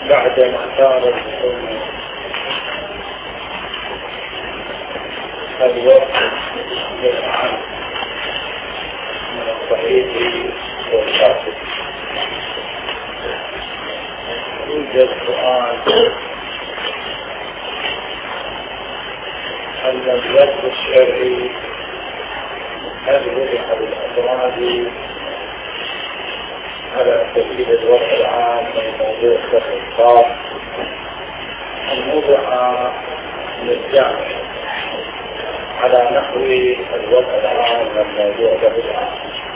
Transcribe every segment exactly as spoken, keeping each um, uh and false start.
بعد ما صار الحكم الوقت للعام من الصحيح والشاطئ. يوجد سؤال أن الوقت الشرعي هل وضع بالأفراد على سبيل الوضع العام من موضوع الدخل الخاص أن وضع للجامع على نحو الوضع العام من موضوع الدخل العام.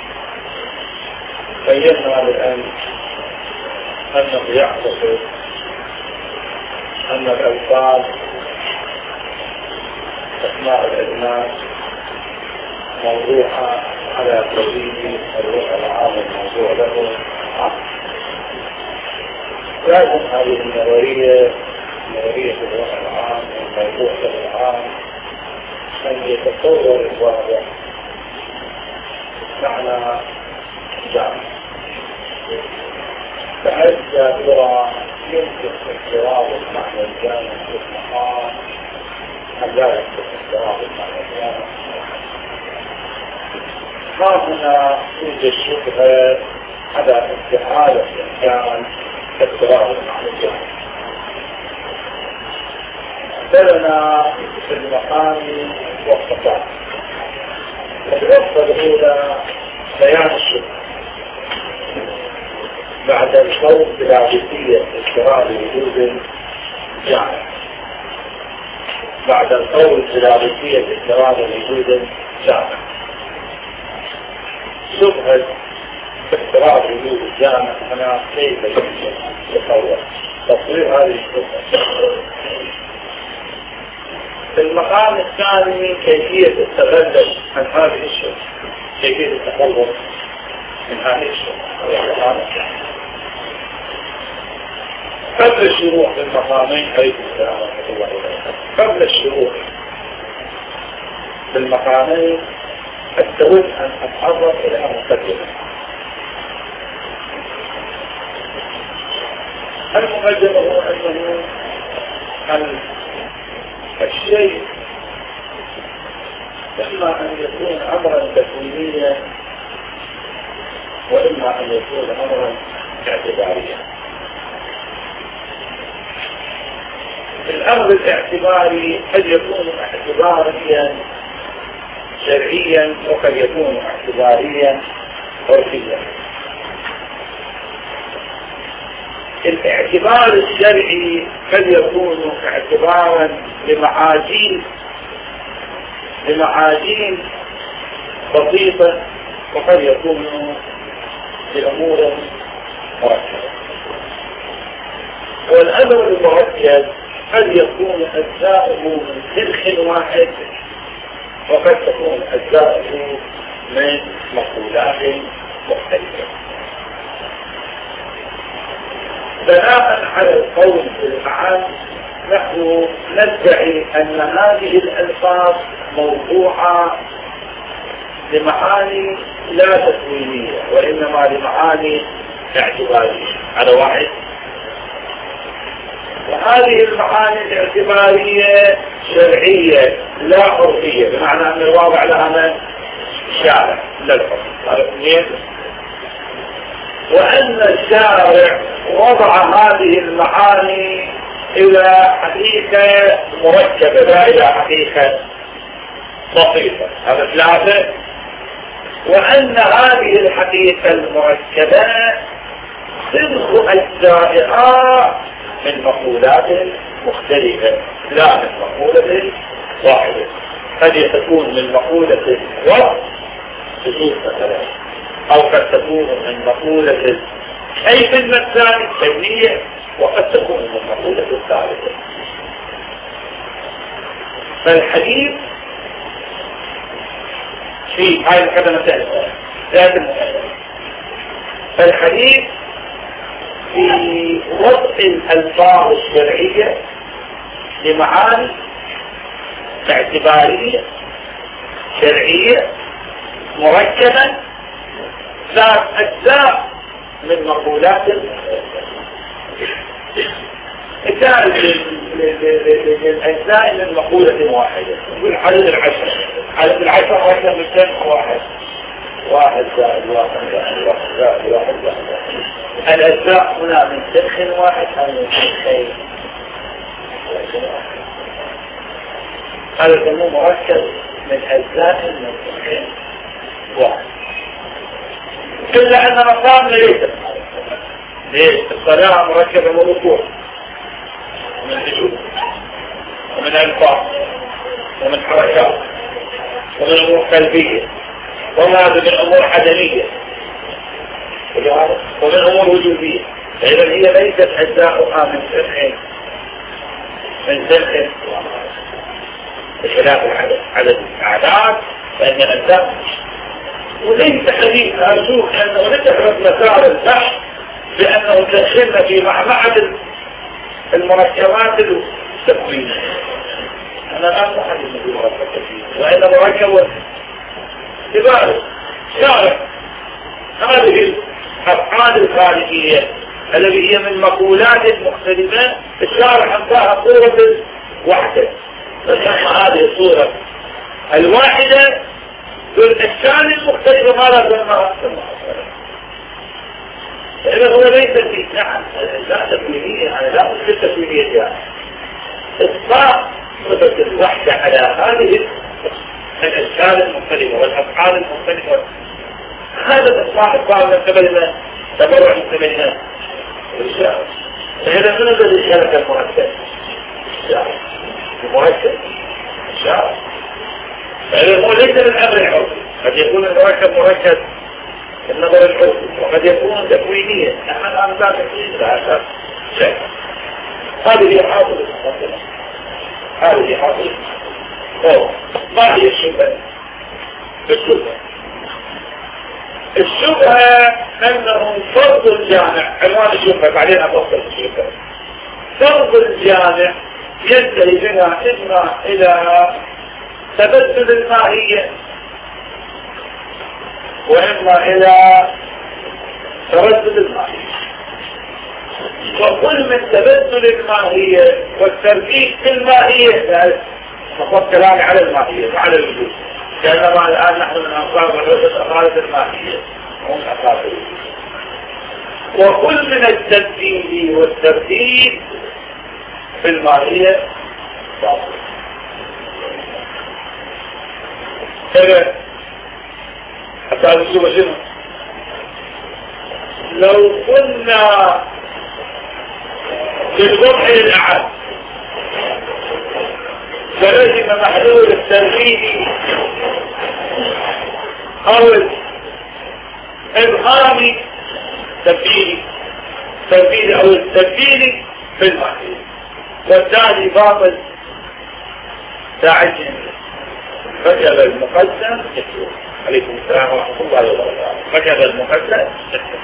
بينا الآن أنه يعتقد أن الألفاظ أسماء الأجناس موضوعة على سبيل الوضع العام الموضوع له عام. لازم هذه النظرية نظرية الوضع العام والموضوع له العام أن يتصور الواقع معنى جامع بحيث يا ترى يمكن اختراق المعنى الجامع في المقام أم لا يمكن اختراق المعنى الجامع. ها هنا توجد شبهة على استحالة الإمكان اختراق المعنى الجامع. بلنا في المقام وقفتان. الوقفة الأولى بيان الشبهة بعد الخوف بالعبثية اضطرار وجود جامع. بعد الخوف بالعبثية اضطرار وجود جامع. شبهة اضطرار وجود الجامع أنا كيف يمكن تصور تصوير هذه الشبهة. في المقام الثاني كيفية التغلب عن هذه الشبهة، كيفية التخلص من هذه الشبهة. قبل الشروع في المقامين حيث السلام ورحمة الله وبركاته، قبل الشروع في المقامين أتود أن أتعرض إلى مقدمة. المقدمة هو أنه الشيء إما أن يكون أمرا تكوينيا وإما أن يكون أمرا اعتباريا. الأمر الاعتباري قد يكون اعتباريا شرعيا وقد يكون اعتباريا عرفيا. الاعتبار الشرعي قد يكون اعتبارا لمعاجين لمعاجين بسيطة وقد يكون لأمور مركبة. والأمر المركب قد يكون أجزاؤه من سلخ واحد وقد تكون أجزاؤه من مقولات مختلفة. بناء على القول في المعاني نحن ندعي أن هذه الألفاظ موضوعة لمعاني لا تكوينية وإنما لمعاني اعتبارية على واحد. وهذه المعاني الاعتبارية شرعية لا عرفية، بمعنى أن الواقع لها من شارع لا الحكم. وأن الشارع وضع هذه المعاني إلى حقيقة مركبة لا إلى حقيقة بسيطة. هذا ثلاثة. وأن هذه الحقيقة المركبة صدق أجزائها من مقولات مختلفة لا من مقولة واحدة. قد تكون من مقولة وقت سجود مثلا، أو قد تكون من مقولة كيف المثال الكونية، وقد تكون من مقولة الثالثة. فالحديث في هاي الكلمة ثالثة ذات المؤلف. فالحديث في وضع الألفاظ الشرعية لمعاني اعتبارية شرعية مركبة ذات أجزاء من مقولات مثال للأجزاء من مقولة واحدة، يقول عدد العشر، عدد العشر واحدة من سنة واحد، واحد زائد واحد زائد واحد زائد واحد زائد واحد. الأجزاء هنا من سنخ واحد أو من سنخين، هذا يسموه مركب من أجزاء من سنخين واحد. إلا أن مقام ليس ليش؟ الصلاة مركبة من ركوع ومن سجود ومن ألفاظ ومن حركات ومن أمور قلبية وهذا من أمور عدمية ومن أمور وجودية. إذن هي ليست أجزاؤها من سنة من سنة بخلاف العدد، عدد الأعداد فإن الأجزاء وليس حديث أرجوك أنه نتحرك مسار البحث بأنه دخلنا في معمعة المركبات التكوينية. أنا الآن ما حدث في مركب تكوينية وإن مركب تبارك شارع هذه الأفعال الخارجية التي هي من مقولات مختلفة الشارع أنتهى صورة واحدة، فسمى هذه الصورة الواحدة بالأشكال المختلفة ما لا تنمى فإذا هو ليس في نعم لا تكوينية، أنا لا أصل تكوينية يعني إطلاق صفة الوحدة على هذه الأشكال المختلفة والأفعال المختلفة. هذا الإطلاق البعض من قبلنا تبرع من قبلنا الشعر. فإذا من هذا الشركة المركب الشعر المركب الشعر، فإذا هو ليس من أمر العرضي، قد يكون المركب مركب النظر الحسن وقد يكون تكوينيا. نحن الآن لا تكوين لا شيء. هذه حاصل المقدمة، هذه حاصل أوه. ما هي الشبهة؟ الشبهة الشبهة أنه فرض الجامع، عنوان الشبهة بعدين أفصل الشبهة. فرض الجامع ينتهي بنا إما إلى تبدل الماهية وإما إلى تردد الماهية، وكل من تبدل الماهية والتركيز في الماهية فقط كلام على الماهية وعلى الوجود، كأنما الآن نحن من أنصار مدرسة أقالة الماهية هم أقالة الوجود. وكل من التبديل والترتيب في الماهية باطل. كذا حتى نشوف شنو لو كنا بالوضع الأعد فلزم محلول الترغيب أو الإبهام تبديلي تبديلي أو التبديلي في المحلول، والتالي باطل ساعدين فجأة المقدم يكون. عليكم السلام ورحمة الله وبركاته. فجأة المقدم يكون.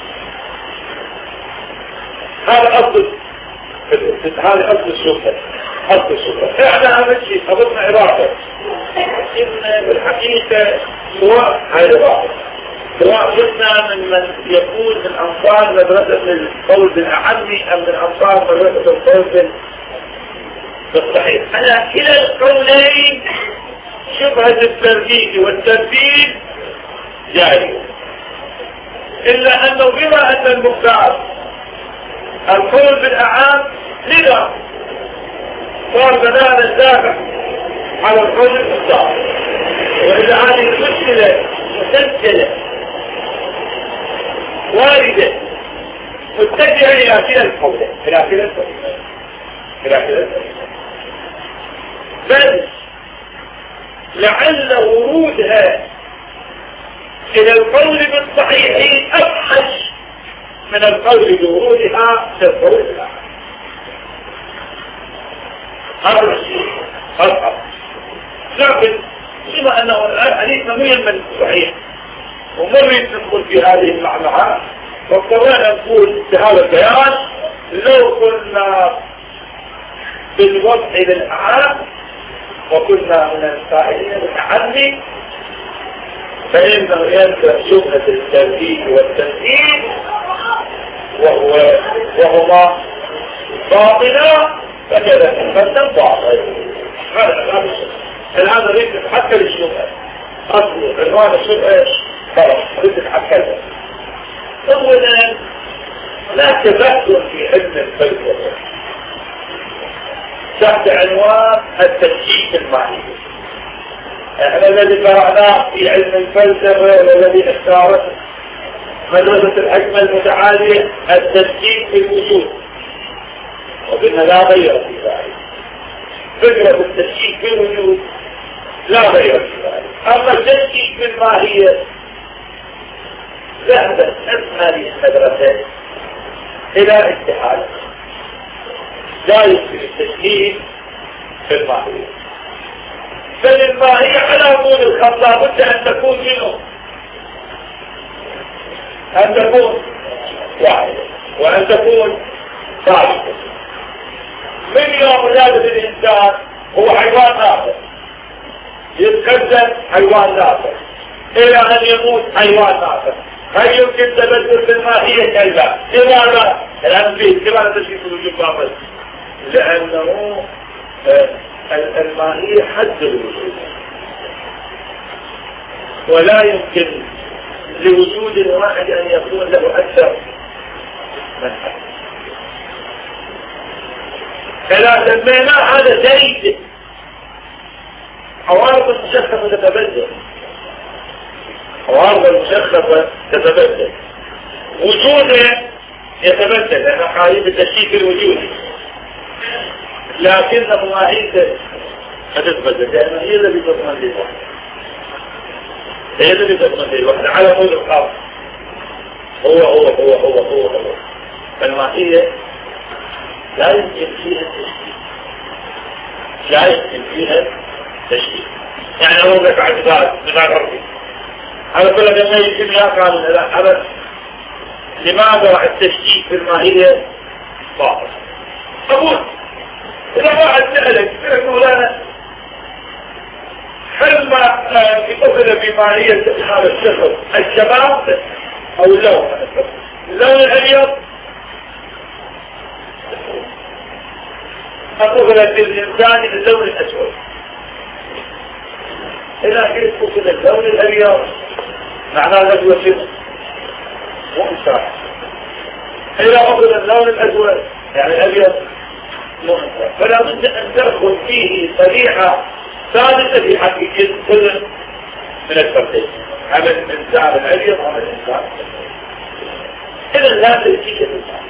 هذا أصل هذا أصل الشبهة، أصل الشبهة. إحنا هذا الشيء خبطنا عبارة إن بالحقيقة سواء هاي عبارة سواء كنا من من يكون من أنصار مدرسة القول بالأعمي أم من أنصار مدرسة القول بالصحيح، على كلا القولين شبهة الترجيح والترتيب جارية، إلا أنه بما أن المختار القول بالأعام لذا صار بناء الدافع على القول المختار. وإذا هذه المشكلة مسجلة واردة متجهة إلى كلا القولين إلى كلا القولين إلى كلا القولين، بل لعل ورودها إلى القول بالصحيح أفحش من القول بورودها في القول الآخر. هذا الشيء أصعب، لكن بما أنه الآن حديث مهم من الصحيح ومريد ندخل في هذه المعمعة، واضطرينا نقول بهذا البيان لو كنا بالوضع للأعام وكنا من القائلين بالتحدي فإنه ينزل شبهة الترتيب والتنفيذ وهو وهما باطنة فكذا فالدم باطل. هذا الآن ريد تتحكى للشبهة أصل عنوان الشبهة خلاص ريد تتحكى. أولا لا تبحث في علم الفلسفة تحت عنوان التشكيك المعنوي. احنا الذي قرأناه في علم الفلسفة والذي اختارته مدرسة الحكمة المتعالية التشكيك في الوجود، وقلنا لا غير في ذلك. فكرة التشكيك في الوجود لا غير في ذلك. أما التشكيك في الماهية ذهبت هذه المدرسة إلى اتحاد لا يمكن التشكيك في الماهية. فالماهية على طول الخط لابد أن تكون منه أن تكون واحدة وأن تكون ثابتة. من يوم ولادة الإنسان هو حيوان آخر، يتقدم حيوان آخر إلى أن يموت حيوان آخر. هل يمكن تبدل في الماهية؟ كلا. لماذا؟ الآن فيه لماذا تشكيك الوجود باطل؟ لأنه الماهية حد الوجود، ولا يمكن لوجود واحد أن يكون له أكثر من حد. فلا سمينا هذا زيد عوارض المشخصة تتبدل. عوارض المشخصة تتبدل، وجوده يتبدل لأن قاعدة التشكيك الوجودي، لكن ماهيته تتبدل لأن هي الذي تضمن للوحدة، هي الذي تضمن للوحدة على طول الخاص. هو هو هو هو هو هو فالماهية لا يمكن فيها التشكيك، لا يمكن فيها التشكيك. يعني أقول لك اعتبار مثال أرضي على كل ما يمكن لا قال لا أبدا. لماذا التشكيك في الماهية باطل؟ أقول إذا واحد سألك سألك مولانا هل ما يقصد بماهية هذا الشخص الشباب أو اللون؟ اللون الأبيض أقصد بالإنسان اللون الأسود. إذا كنت أقصد اللون الأبيض معناه الأسود شنو؟ مو إنسان. إذا أقصد اللون الأسود يعني الأبيض مو إنسان. فلا بد أن تأخذ فيه طريقة ثابتة في حقيقة كل من الفردين، عمل الإنسان الأبيض وعمل الإنسان. إذا لا تلتيك الإنسان.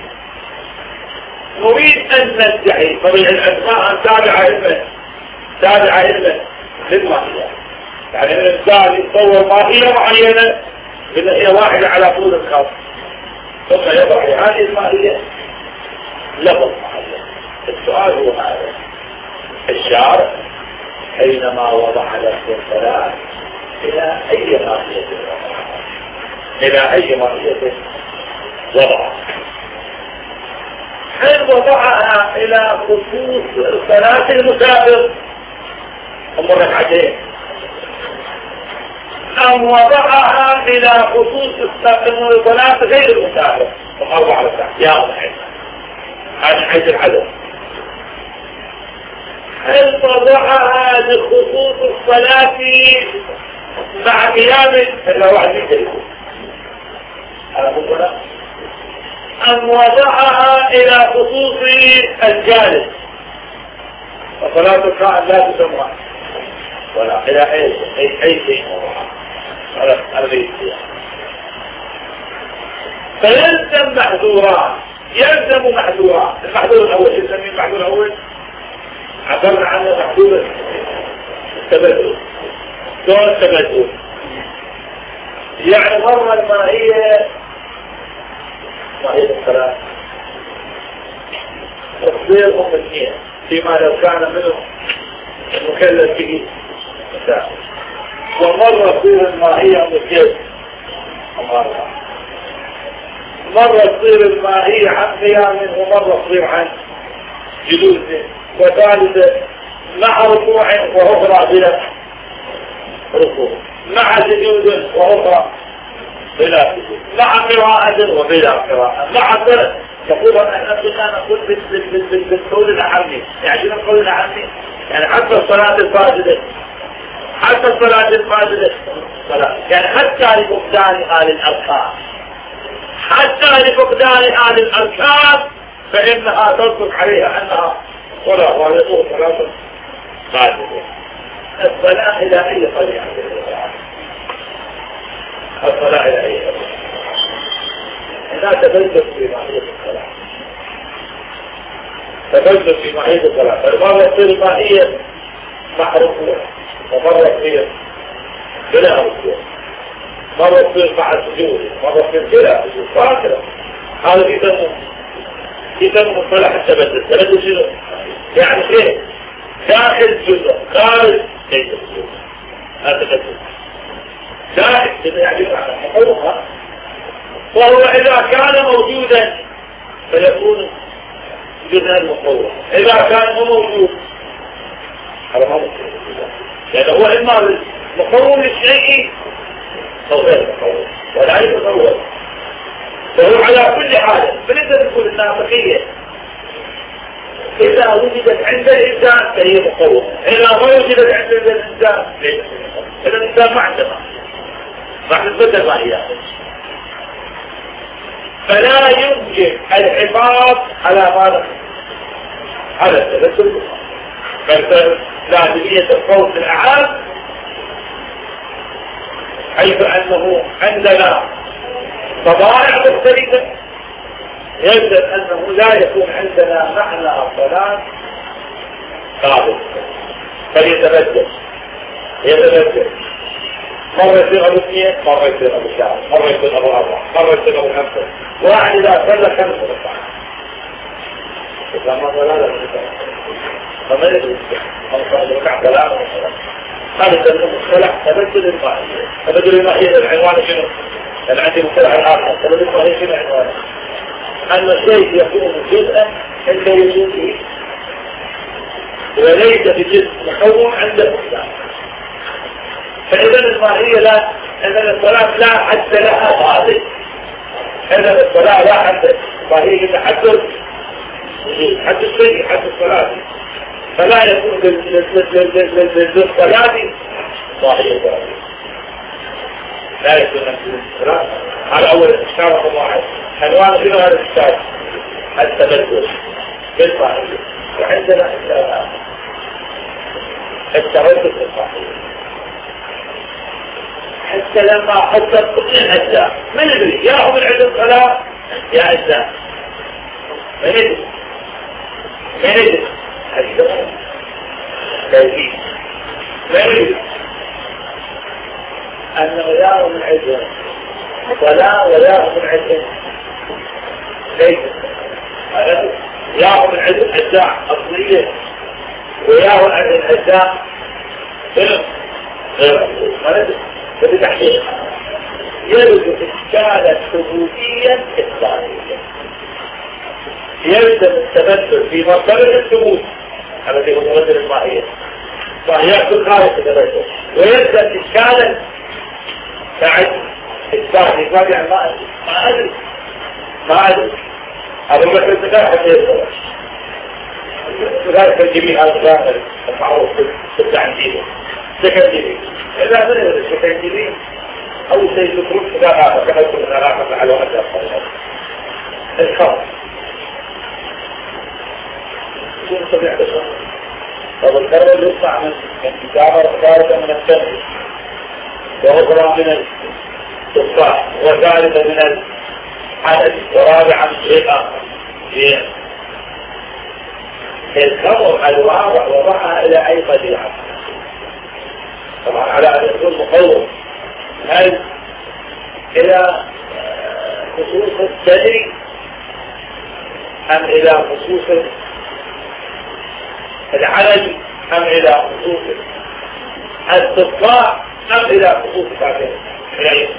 نريد أن ندعي طبيعة الأسماء أن تابع علمه تابع علمه للماهية. يعني الإنسان يتصور ماهية معينة إذا هي واحدة على طول الخط، ثم يضع هذه الماهية لفظ معين. السؤال هو هذا: الشارع حينما وضع لفظ الثلاث إلى أي ماهية وضع؟ إلى أي ماهية وضع؟ هل وضعها إلى خصوص الثلاث المسافر أم ركعتين، أم وضعها إلى خصوص الثلاث غير المسافر أم أربع ركعات؟ يا الله، هذا حيث العدد. هل وضعها لخصوص الصلاة مع قيام إلا واحد يجري على مطلع، أم وضعها إلى خصوص الجالس وصلاة القائم لا تسمى ولا إلى أي أي أي شيء على الغيب. فيلزم محذورات، يلزم محذورات. المحذور الأول يسميه المحذور الأول عبرنا عنه محذور التبدل. شلون التبدل؟ يعني مرة الماهية ماهية الصلاة تصير أم اثنين فيما لو كان منه المكلف به مساء، ومرة تصير الماهية أم الجد ومرة مرة تصير الماهية عن قيام ومرة تصير عن جلوس، وثالثة مع ركوع وأخرى بلا ركوع، مع سجود وأخرى بلا سجود، مع قراءة وبلا قراءة، مع تقول أن كنا نقول بالقول العامي، يعني شنو القول العامي؟ يعني حتى الصلاة الفاسدة، حتى الصلاة الفاسدة صلاة، يعني حتى لفقدان آل الأركان، حتى لفقدان آل الأركان فإنها تصدق عليها أنها صلاة، وهذا هو صلاة فاسدة. الصلاة إلى أي طريقة؟ الصلاة إلى أي طريقة؟ لا تبلد في ماهية الصلاة، تبلد في ماهية الصلاة، فالمرة تصير ماهية محروفة، ومرة تصير بلا ركوع، مرة تصير مع السجود، مرة تصير بلا سجود، وهكذا. هذا في تنمو في تنمو الصلاة التبلد. التبلد شنو؟ يعني شيء داخل جزء خارج ليس الجزء، هذا تبلد داخل كذا، يعني محروفة. وهو إذا كان موجودا فيكون جزءا مقوى، إذا كان هو موجود هذا ما ممكن، لأنه هو إما مقوى للشيء أو غير مقوى، ولا يتطور. فهو على كل حال فلذا نقول النافقية إذا وجدت عند الإنسان فهي مقوى، إذا ما وجدت عند الإنسان ليس مقوى. إذا الإنسان ما عنده راح نتبدل ما هي، فلا يمكن الحفاظ على ماذا؟ على التبتل، بل لازمية الخوف الأعام، حيث أنه عندنا طبائع مختلفة يجب أنه لا يكون عندنا معنى الصلاة ثابت، فليتبدل يتبدل، مرة يصير أبو اثنين، مرة يصير أبو شهر، مرة يصير أبو أربعة، مرة يصير أبو خمسة، واحد إذا صلى خمسة ركعات إذا ما صلى لا تستطيع فما يجوز من صلى ركعة ثلاثة وصلاة. هذا تبدل الصلاة تبدل الماهية. تبدل الماهية العنوان شنو؟ أنا عندي مصطلح الآخر تبدل الماهية شنو عنوانه؟ أن الشيء يكون جزءا عند وجوده وليس بجزء مكون عند الإسلام. فإذا الماهية لا، إذا الصلاة لا حد لها ثابت، إذا الصلاة لا حد، فهي تحدث حد الشيء حد الصلاة، فلا يكون للصلاة ماهية ثابت، لا يكون للصلاة. على أول الإشكال رقم واحد عنوان شنو هذا الإشكال؟ التبدل بالماهية. وعندنا التردد بالماهية، حتى لما حصل كل الأجزاء من يدري ياهم العلم الصلاة يا أجزاء من يدري من يدري أجزاء كيفية من يدري أنه ياهم العلم ولا وياهم العلم ليس ياهم العلم أجزاء أصلية وياهم الأجزاء فيلم غير ما ندري بتحقيق يلزم إشكالا ثبوتيا إثباتيا، يلزم التبدل في مرتبة الثبوت الذي هو مبدل الماهية، فهي كل خارج التبدل، ويلزم إشكالا بعد إثباتي. إثباتي يعني ما أدري ما أدري ما أدري أقول لك الزكاة حتى يصبر ذلك الجميل هذا الظاهر المعروف بالتعنجيل سكندري. إذا من السكندري أول شيء يذكرون إذا هذا كما يقول أن العلاقة على وحدة الصلاة الخاص شو نستطيع بشر. طب الكرة يطلع من كتابة خارجة من التنمية وأخرى من التفاح وثالثة من الحدث ورابعة من شيء آخر. الخمر الواضح وضعها إلى أي قديعة طبعا على أن يكون مقوم، هل إلى خصوص التدري أم إلى خصوص العلج أم إلى خصوص التطلاع أم إلى خصوص التعبير العلم.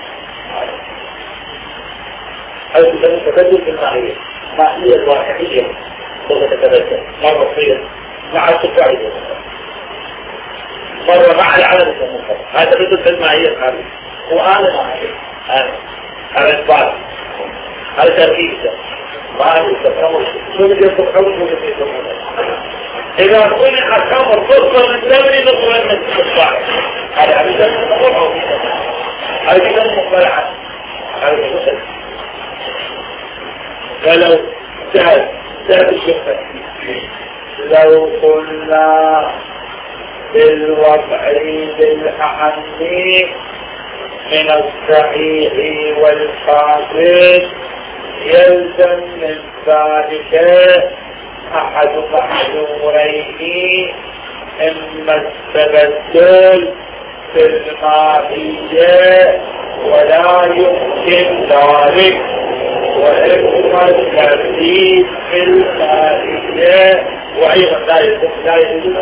هذا يسمى تبدل في الماهية، ماهية الواقعية سوف تتبدل مرة تصير مع التفاعل مرة مع العدد المنخفض. هذا تبدل في الماهية الخارجية وأنا ماهية أنا هذا إثبات هذا تركيز ما يتصور شو اللي يتصور شو اللي يتصور إذا كنا الخمر تصل من دوري نصر من الصباح هذا عبيدا نصر عبيدا مقبلعا هذا المسل فلو سهل سهل الشفة لو قلنا بالوضع بالأعني من الصحيح والفاسد يلزم من ذلك أحد محذورين إما التبدل في الماهية ولا يمكن ذلك وإما التبديل في الماهية وأيضا لا يمكن لا يمكن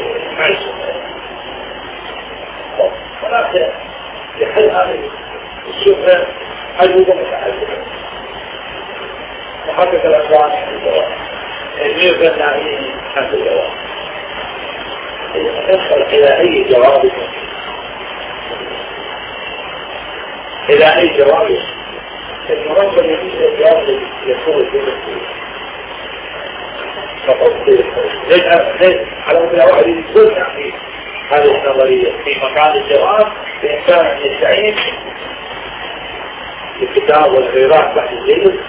ولكن لحل هذه الشبهة أجوبة متعددة محقق الأسوان عن الجواب يجب أن نعيه عن الجواب ندخل إلى أي جواب إلى أي جواب المرضى يجب الجواب يكون الجواب فقط ليس على مثل واحد يقول تعطيه هذه النظرية في مكان الجواب بإمكان أن يستعين بالكتاب والغيرات بعد الليل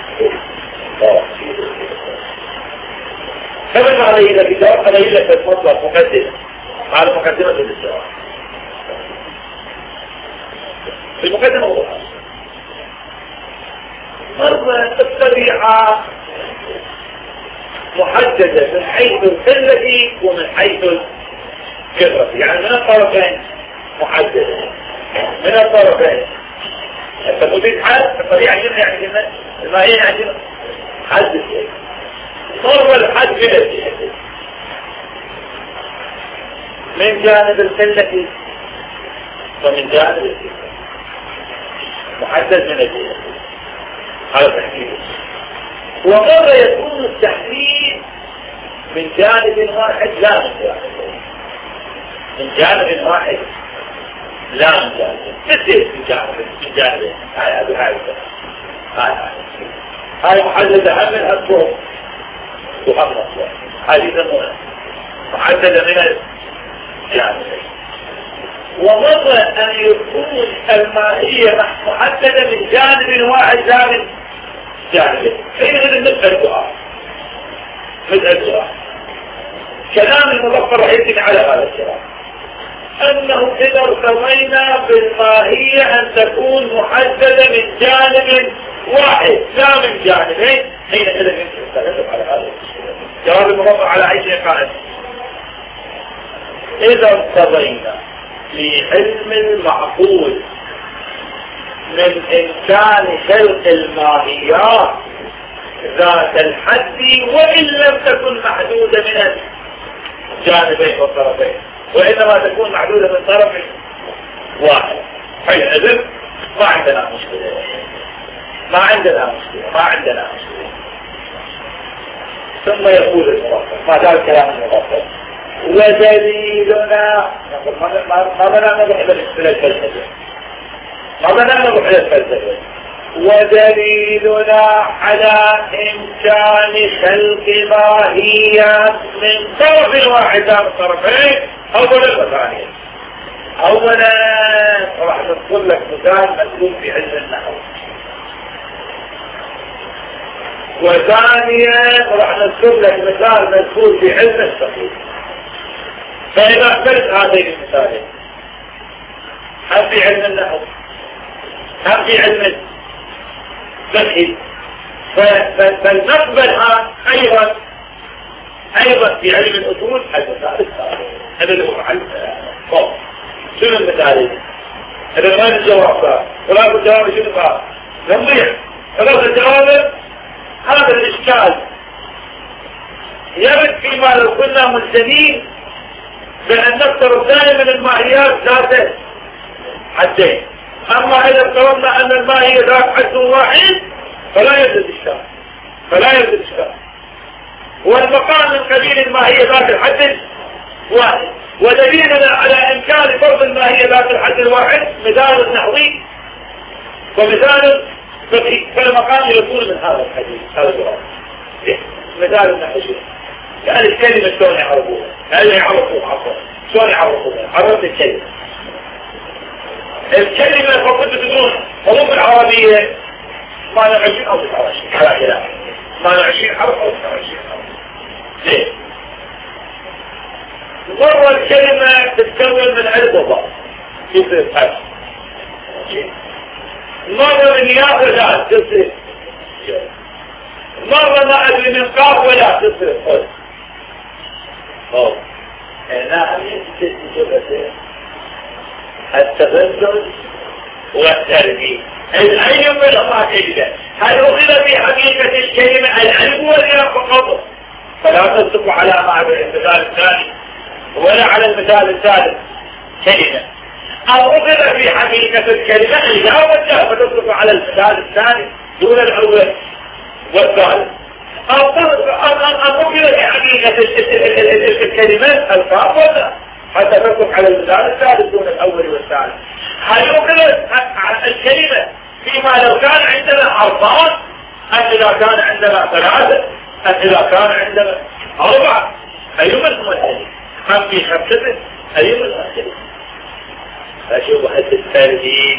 كما عليه إلى كتاب عليه إلى المطلق مقدمة على مقدمة الجواب في المقدمة هو مرة الطبيعة محددة من حيث القلة ومن حيث الكثرة يعني من الطرفين محددة من الطرفين فمدين حد الطبيعة جنة يعني جنة المائية يعني جنة حد صار الحد جنة من جانب القلة ومن جانب الكثرة محدد من الجنة هذا تحديد ومرة يكون التحديد من جانب واحد لا من جانب من جانب واحد لا من جانب مثل من جانب من جانب هاي هذا هاي هاي هاي محددة هم من الصوت وهم الصوت هذه يسمونها محددة من الجانب ومرة أن يكون المائية محددة من جانب واحد لا من جانب حينئذ مثل الدعاء مثل الدعاء كلام المظفر راح يتم على هذا الكلام أنه إذا ارتضينا بالماهية أن تكون محددة من جانب واحد لا من جانبين حينئذ يمكن التغلب على هذا جواب المظفر على أي شيء قائم إذا ارتضينا لعلم المعقول من إمكان خلق الماهيات ذات الحد وإن لم تكن محدودة من الجانبين والطرفين وإنما تكون محدودة من طرف واحد حينئذ ما عندنا مشكلة ما عندنا مشكلة ما عندنا مشكلة ثم يقول المرفق ما زال كلام المرفق ودليلنا ما بنا نروح إلى الفلسفة ما بنا نروح إلى الفلسفة ودليلنا على إمكان خلق ماهيات من طرف واحد عن طرفين أولا وثانيا أولا راح نذكر لك مثال مذكور في علم النحو وثانيا راح نذكر لك مثال مذكور في علم الفقه فإذا أقبلت هذين المثالين هم في علم النحو هم في علم الفقه فلنقبلها أيضا أيضا في علم الأصول المثال هذا اللي هو علم فوق شنو المثالين هذا ما الجواب ولا الجواب شنو قال نضيع خلاص الجواب هذا الإشكال يرد فيما لو كنا ملزمين بأن نفترض دائما الماهيات ذات حدين أما إذا افترضنا أن الماهية ذات حد واحد فلا يوجد إشكال فلا يوجد إشكال والمقام من قبيل الماهية ذات الحد واحد ودليلنا على إمكان فرض الماهية ذات الحد الواحد مثال نحوي ومثال فالمقام يكون من هذا الحديث هذا الجواب مثال النحو شنو؟ يعني الكلمة شلون يعرفوها؟ هل يعرفوها عفوا؟ شلون يعرفوها؟ عرفت الكلمة. الكلمة المفروض تدرون حروف العربية ثمانية وعشرين أو تسعة وعشرين على خلاف ثمانية وعشرين حرف أو تسعة وعشرين حرف. ليه؟ مرة الكلمة تتكون من ألف وباء تصير حرف. مرة من ياء ولا تصير مرة ما أدري من قاف ولا تصير حرف. أوه هنا أمين ست جبهتين التبدل والتربية. العلم ولا كلمة هل أخذ في حقيقة الكلمة العلم ولا فقط؟ فلا تصدق على مع المثال الثاني ولا على المثال الثالث كلمة. أو أخذ في حقيقة الكلمة إذا وجه فتصدق على المثال الثاني دون الأول والثالث. أو أخذ في حقيقة الكلمات الكاف ولا حتى تصدق على المثال الثالث دون الأول والثالث. هل أخذ الكلمة فيما لو كان عندنا أربعة أم إذا كان عندنا ثلاثة أم إذا كان عندنا أربعة أيما الممثلين أم في خمسة أيما الممثلين. فشبهة الترتيب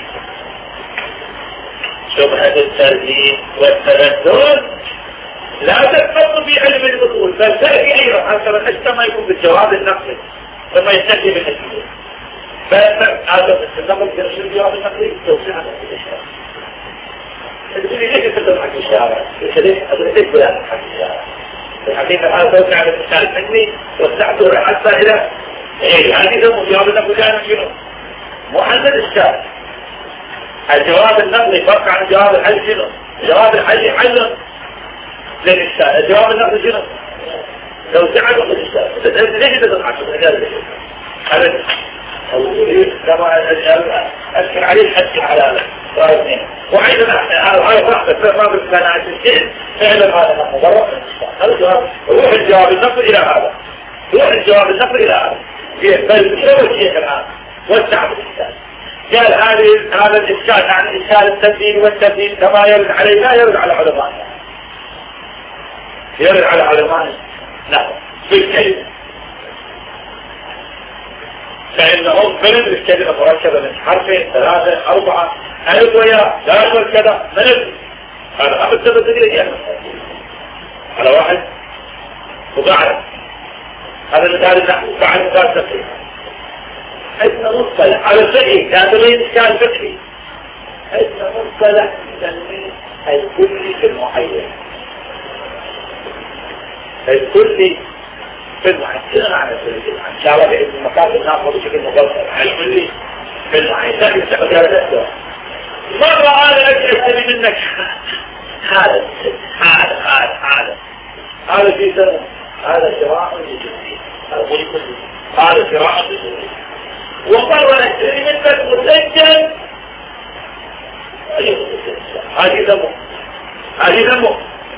شبهة الترتيب والتبدل لا تتفضل في علم الأصول بل تأتي أيضا حتى حتى ما يكون بالجواب النقلي ثم يستخدم النتيجة. فهذا النقل في الجواب النقلي توسع على الإشارة. تقولي ليش تتبع حق الشارع؟ ليش أدريك بلا حق الشارع؟ الحقيقة هذا توسع على الإشارة المني وسعته حتى إلى إيه هذه ذا مجاوب النقل كان شنو؟ محدد الشارع. الجواب النقلي فرق عن جواب الحل شنو؟ جواب الحل حل للإشارة. الجواب النقلي شنو؟ توسع على الإشارة. ليش تتبع حق الشارع؟ هذا كما أذكر عليه أذكر على رأسين وأيضا هذا رأسك ما بالكان عن الشيء فعلا هذا مضرر هذا الجواب روح الجواب النقل إلى هذا روح الجواب النقل إلى هذا بل شو الشيء الآن وسع بالإشكال قال هذه هذا الإشكال عن إشكال التبديل والتبديل كما يرد عليه لا يرد على علمائنا يرد على علمائنا لا بالكلمة فإنهم فلم الكلمة مركبة من حرفين ثلاثة أربعة ألف وياء لا كذا من ال هذا أخذ تبدلية يعني على واحد وقاعد هذا المثال النحو بعد مثال تفريق حيثنا مصطلح على الفقه كاتبين إشكال فقهي حيثنا مصطلح تنمي الكل في المعين الكل في المعين كذا معنى الكل إن شاء الله بإذن المكان ناخذ بشكل مبسط الكل في المعين لكن سأقول هذا مرة أنا أجل منك هذا هذا هذا هذا هذا في سنة هذا شراء لجنسي هذا شراء لجنسي ومرة أجل منك مسجل هذه دمه هذه دمه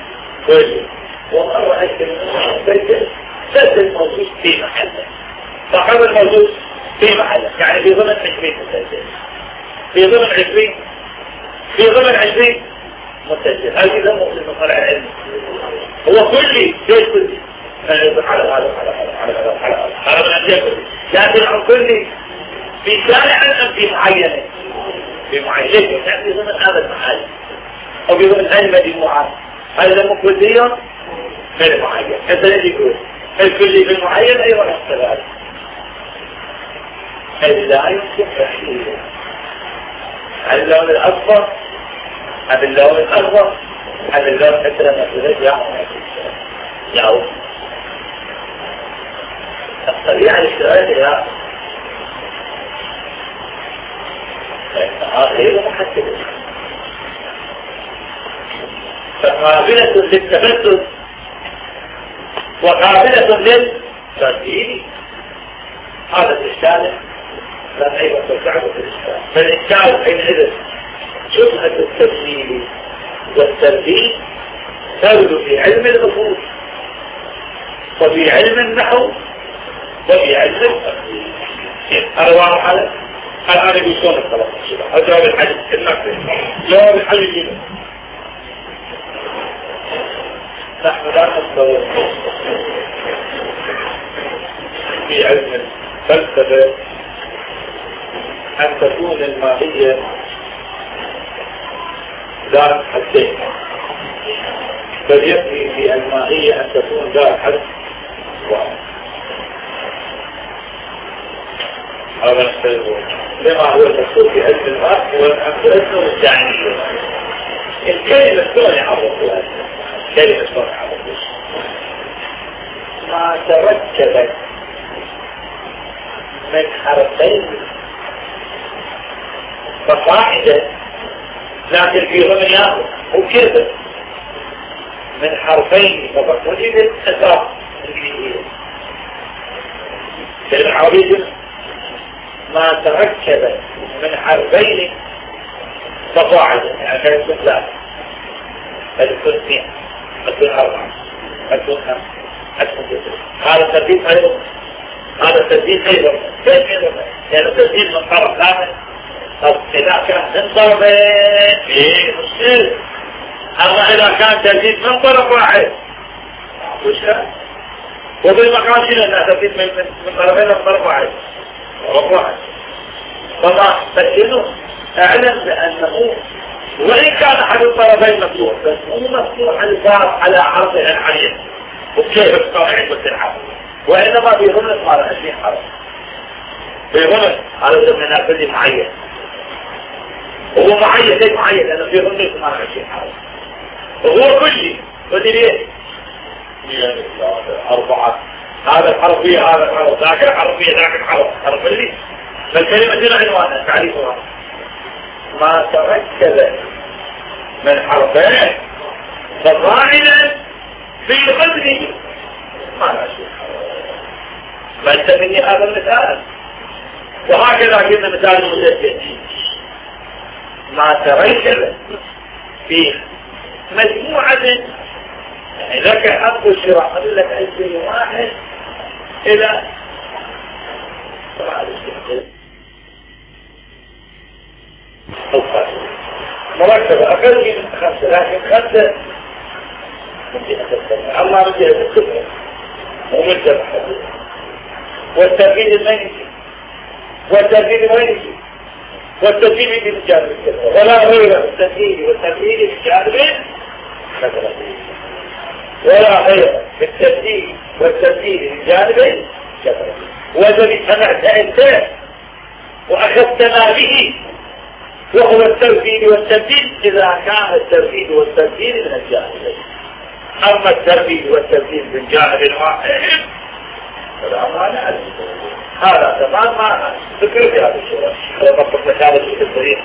ومرة أجل منك مسجل سجل موجود في محله فقد الموجود في محله يعني في ضمن عشرين مسجل في ضمن عشرين في ضمن عشرين مسجل هذه دمه للمصالح العلمي هو كلي ليش كلي على هذا على هذا على هذا على هذا على من أجل لكن عن كلي في شارع أم في معينة في معينة يعني في ضمن هذا المحل أو في ضمن هذه المجموعات هذا دمه كليا في المعين هذا الذي يقول الكلي في المعين أيضا السبب هذه لا يمكن تحليله اللون الأصفر هذا اللون الأصفر هذا اللون حتى لما ترجع يعود الطبيعة الاشتراكية فإنها غير محددة فقابلة للتبدل وقابلة للترتيب هذا الإشكال لا أيضا ترجعه في الإشكال فالإشكال حينئذ شبهة التبديل والترتيب تبدو في علم الأصول وفي علم النحو وفي علم الترتيب هذا واضح هذا الآن يقولون الطلب هذا جواب الحديث النقل جواب الحديث نحن لا نتصور في علم الفلسفة أن تكون الماهية ذات حدين، بل يكفي في الماهية أن تكون ذات حد واحد. هذا نستيقظ لما هو المكتوب في علم الماء هو الأمثلة والتعنية. الكلمة شلون يعرفها؟ كلمة شلون يعرفها؟ ما تركبت من حرفين فصاعدا، لكن في ضمنها وكذا من حرفين فوجدت أساس الإنجليزية. كلمة عربية ما تركب من حرفين فصاعدا، يعني كان يكون ثلاثة، قد يكون اثنين، قد يكون أربعة، قد يكون خمسة، قد يكون ستة. هذا الترتيب أيضا، هذا الترتيب أيضا كيف أيضا؟ يعني الترتيب من طرف ثالث. طب إذا كان من طرفين إيه مشكلة، أما إذا كان ترتيب من طرف واحد وش هذا؟ وبالمقام شنو أنها ترتيب من من طرفين من طرف واحد؟ طرف واحد. طبعا فشنو؟ أعلم بأنه وإن كان أحد الطرفين مفتوح بس مو مفتوح الباب على عرضه العريض وكيف الطرف والسرعة، وإنما في ظلم على عشرين حرف، في ظلم على ظلم نافذ معين، هو معين ليس معين لأنه في ظلم على عشرين حرف، وهو كلي ودي ليه أربعة، هذا الحرفية هذا الحرف ذاك الحرفية ذاك الحرف حرف اللي فالكلمة دي عنوانها تعريفها ما تركب من حرفين فصاعدا في قدره ما لا شيء. فانت مني هذا المثال، وهكذا كنا مثال المتجدد ما تركب في مجموعة، يعني لك حق الشراء قبل لك عشرين واحد إلى سبعة عشرين مركبة أقل من خمسة، لكن خمسة ممكن أتكلم أما ممكن أتكلم ومجد حديث والترغيب المينسي والترغيب المينسي والترغيب بالجانب الكثير ولا غير الترغيب والترغيب بالجانب مثلا ولا غير الترغيب والترغيب بالجانب كثير. وإذا سمعت أنت وأخذتنا به وهو الترغيب والترغيب إذا كان الترغيب والترغيب من الجانبين، أما الترغيب والترغيب من جانب واحد فلا مانع. هذا تمام ما فكر في هذا الشيء. هذا طبق لك هذا الشيء الصريح.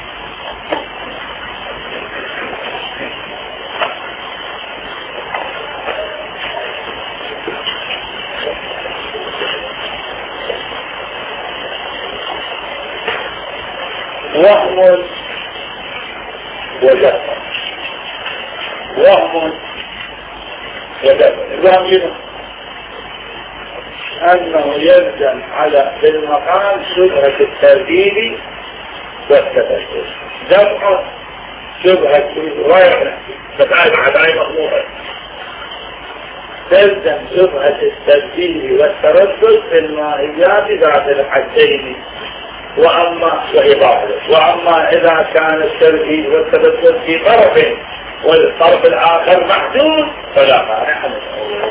وهم وجهل وهم وجهل الوهم شنو؟ أنه يلزم على بالمقام شبهة الترديد والتفكير، دفع شبهة الرواية فتعالى على مضمونة، تلزم شبهة الترديد والتردد في الماهيات ذات الحدين، وأما وإضافة وأما إذا كان الترديد والتردد في طرف والطرف الآخر محدود فلا مانع منه.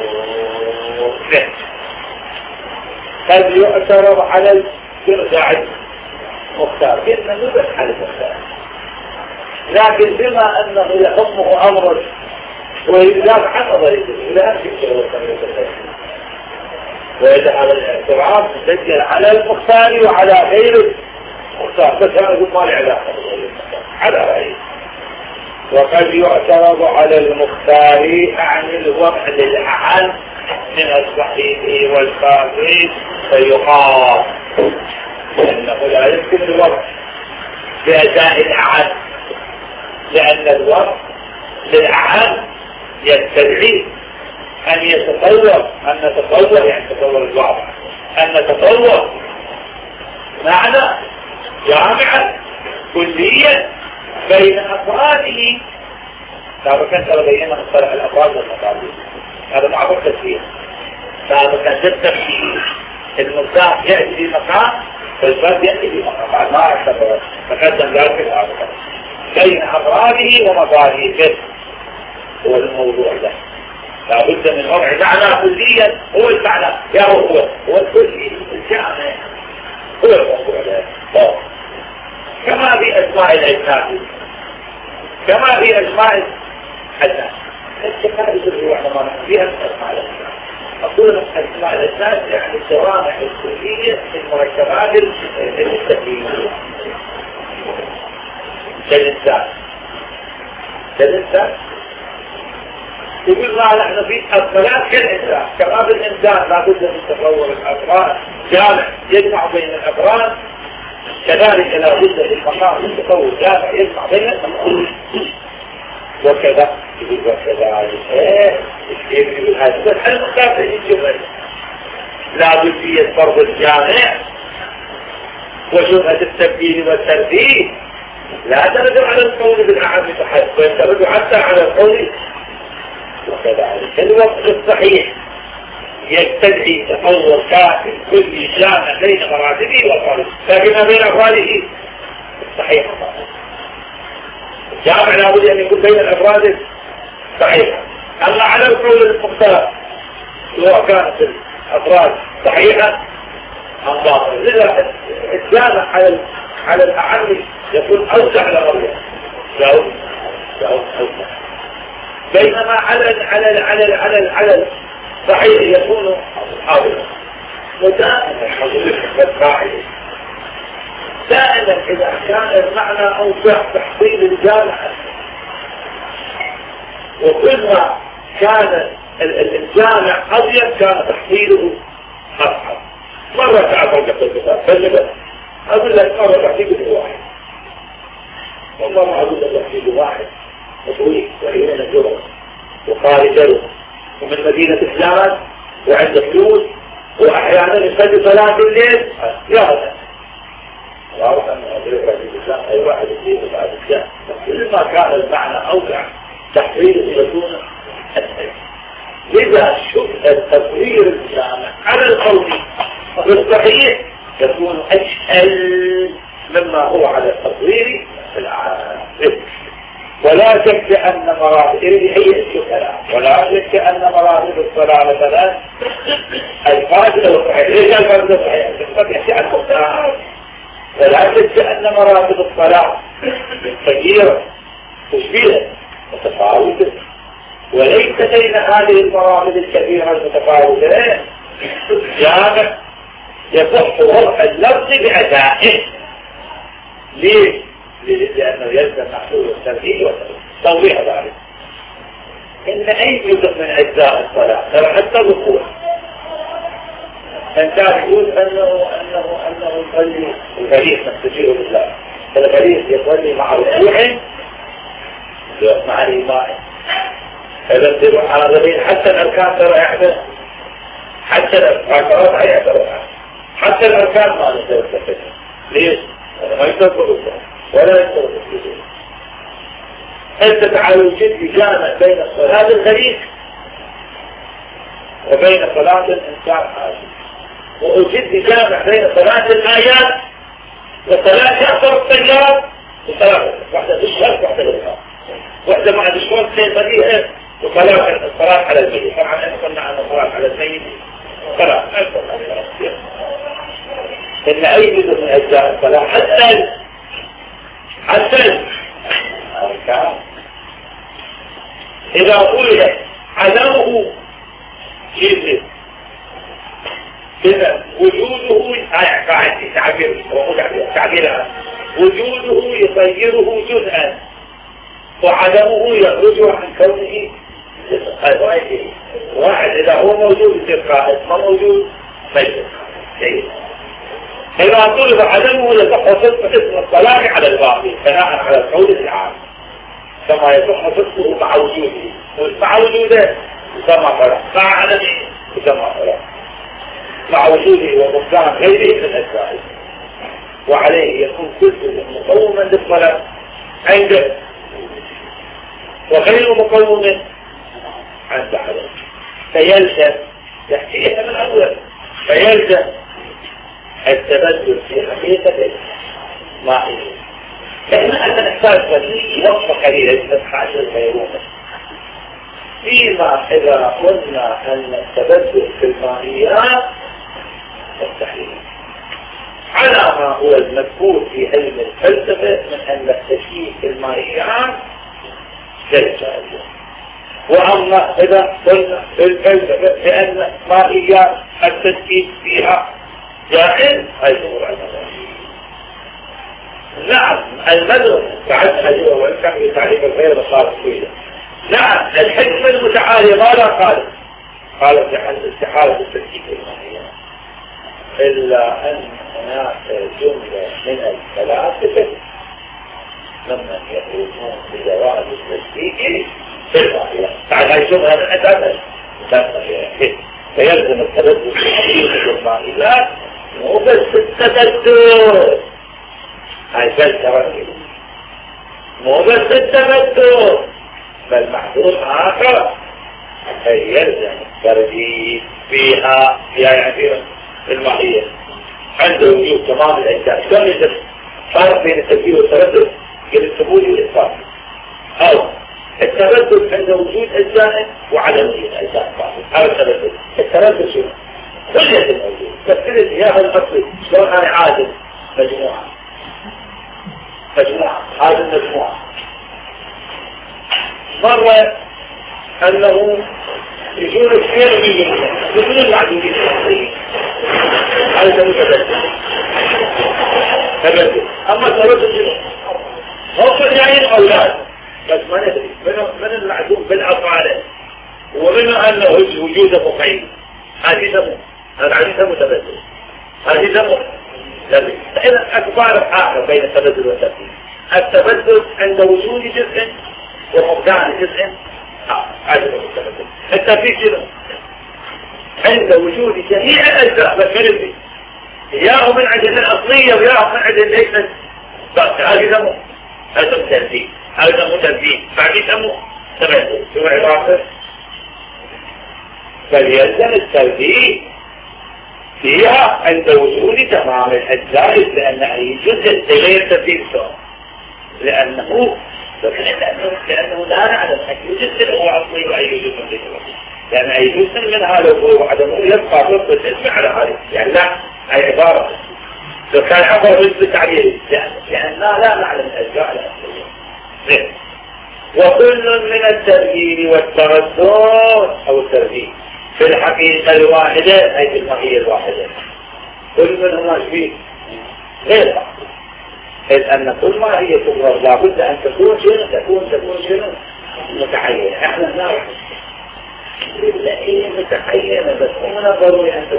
قد يعترض على الاسترجاع مختار بأنه يبقى على المختار، لكن بما أنه يحمه أمر ويجاب عن نظريته لا يمكن أن وإذا هذا الاعتراض مسجل على المختار وعلى غير المختار، بس أنا أقول ما لي علاقة على رأيه. وقد يعترض على المختار عن الوضع للأعلى من الصحيح والخاطئ فيقال لأنه لا يمكن الوضع بأداء الأعلى، لأن الوضع للأعلى يستدعي أن يتطور، أن نتطور يعني تطور الوضع، أن نتطور معنى جامعا كليا بين أفراده سابقا تبين مصطلح الأفراد والمقابل، هذا معروف كثير. سابقا التفكير المصداق يأتي في مقام والفرد يأتي في مقام، بعد ما اعتبر تقدم ذلك الآخر بين أفراده ومظاهره. هو الموضوع ده لابد من وضع معنى كليا، هو المعنى يا هو هو هو الكلي الجامع، هو الموضوع ده. كما في أسماء الأجناد، كما في أسماء الناس، الشكائز الروح لما نحن فيها أسماء الأجناد. أقول أسماء الأجناد يعني الجوامع الكلية في المركبات المستقيمة كالإنسان. كالإنسان يقول لا نحن في الصلاة كالإنسان، كما بالإنسان لا بد من تطور الأفراد، جامع يجمع بين الأفراد، كذلك لا بد للمقام من تطور جامع يجمع بين الأفراد. وكذا يقول وكذا ايه يقول هذا بس حل مكافئ الجمل، لا بد فيه فرض الجامع وشبهة التبديل والترتيب، لا ترجع على القول بالأعم تحت، بل ترجع حتى على القول. وكذلك الوقت الصحيح يستدعي تطور كافٍ كل جامع بين مراتبه وأفراده، لكن بين أفراده صحيح. الجامع لابد أن يكون بين الأفراد صحيحة. أما على القول المختلف سواء كانت الأفراد صحيحة أم باطلة، لذا الجامع على على الأعم يكون أوسع لغيره، له له أوسع، بينما على ال على ال على ال على ال على ال صحيح يكون حاضرا ودائما حاضرا. دائما إذا كان المعنى أوسع تحصيل الجامع، وكلما كان الجامع أضيق كان تحصيله أصعب. مرة تعطل قصة فجأة أقول لك مرة تحصيله واحد، والله ما أقول لك تحصيله واحد وطويل وعيون الجرم وخارجه ومن مدينة فلان وعند فلوس وأحيانا يصلي صلاة الليل يا هذا واضح أن أدرك في الإسلام أي واحد يجيب بعد الجاء. كل ما كان المعنى أوسع تحرير يكون أسهل. لذا شبه التطوير الجامع على القول والصحيح يكون أسهل مما هو على التطوير في العالم. ولا شك أن مراتب هي الشكلة، ولا شك أن مراتب الصلاة مثلا الفاضلة والصحيح. ليش الفاضلة والصحيح؟ تستطيع شيئا مختار. ولا شك أن مراتب الصلاة كثيرة تشبيهة متفاوتة، وليس بين هذه المراتب الكثيرة المتفاوتة جامع يصح وضع اللفظ بأدائه. ليه؟ لأنه يلزم محصول الترتيب وتوضيح ذلك. إن أي جزء من أجزاء الصلاة ترى حتى الركوع من كان يقول أنه أنه أنه يصلي الغريق نستجير بالله، الغريق يصلي مع ركوع مع الإيمان، إذا تروح على ذلك حتى الأركان ترى يحدث، حتى الأركان يحدث، حتى الأركان ما نقدر نستفيد. ليش؟ ما يصدقوا ولا يصدقوا الجزء. أنت تعالوا وجد جامع بين الصلاة الغريق وبين صلاة الإنسان حاجة، وأجد جامع بين صلاة الآيات وصلاة يعصر الطيار وصلاة واحدة بالشرق واحدة بالشرق واحدة مع الشرق في المدينة وصلاة الصلاة على الميت. طبعا احنا قلنا عن الصلاة على الميت صلاة إن أي جزء من أجزاء الصلاة حتى حتى الأركان إذا قلت عدمه جزء إذا وجوده قاعد تعبير تعبيرها وجوده يغيره جزءا وعدمه يخرج عن كونه واحد. إذا هو موجود يصير قائد، ما موجود ما يصير جيد. إذا طلب عدمه يصح صدق اسم الصلاة على الباقي بناء على القول العام، كما يصح صدقه مع وجوده، مع وجوده يسمى صلاة، مع عدمه يسمى صلاة، مع وجوده ومقدام غيره من الأجزاء. وعليه يكون كل مقوما للصلاة عنده وغير مقوم عن بعضه، فيلزم تحقيقها من أول، فيلزم التبدل في حقيقة مائية. احنا أننا نحتاج وقفة قليلة نتحاجة البيرونة فيما إذا قلنا أن التبدل في المائيات مستحيل على ما هو المذكور في علم الفلسفة من أن التشكيك المائيات ليس جائزا. وأما إذا قلنا في الفلسفة بأن مائيات التشكيك فيها جائز أيضا على نعم المدرسة بعد أجوة وإنسان بتعريف الغير مصارف كويلة. نعم الحكمة المتعالية ماذا قال؟ قال استحالة التشكيك المائيات إلا أن هناك جملة من الفلاسفة ممن يقولون بجواز التشكيك في المائيات. بعد هاي الجملة من أساسا فيلزم التبدل في المائيات مو بس التبدل، هاي فلسفة مو بس التبدل بل محظور آخر فيلزم الترديد فيها فيها يعني في المائية عنده وجود تمام الأجزاء. شلون يجب فرق بين التبديل والتردد؟ بين الثبوت والإثبات، أو التردد عند وجود أجزاء وعدم وجود أجزاء. هذا التردد. التردد شنو؟ كل يد موجود بس كل هي الأصل. شلون أنا عادل مجموعة مجموعة هذه المجموعة مرة أنه يجون الخير ويجون يجون المعدودين هذا متبدل تبدل. أما التردد شنو؟ هو يعني أولاد بس ما ندري من المعدوم بالأفعال ومن أنه وجوده مقيم. هذه سمو هذا عادي سمو تبدل، هذه سمو تبدل. فإذا أكبر آخر بين التبدل والتبديل. التبدل عند وجود جزء وفقدان جزء هذا هو التبدل. التبديل شنو؟ عند وجود جميع الأجزاء بس من اللي ياهو من عدد الأصلية وياهو من عدد ليست بس هذه سمو هذا التبديل. هذا مو تبديل بعد يسموه تبدل. شو عبارته؟ فليلزم التبديل فيها عند وجود تمام الأجزاء لأن أي جزء غير تبديل سواء لأنه لأنه لأنه لا نعلم أي جزء هو أصلي وأي جزء من ذكره، لأن أي جزء من هذا هو وعدمه يبقى ضد الاسم على هذا. يعني لا أي عبارة لو كان عبر مثل تعليل لأننا لا نعلم الأجزاء الأصلية. وكل من الترهيب والتردد أو الترهيب في الحقيقة الواحدة أي في الماهية الواحدة كل منهما فيه غير بعض، إذ أن كل ما هي تقرر لابد أن تكون شنو تكون تكون شنو متعينة. احنا نعرف إلا هي متعينة بس هنا ضروري أن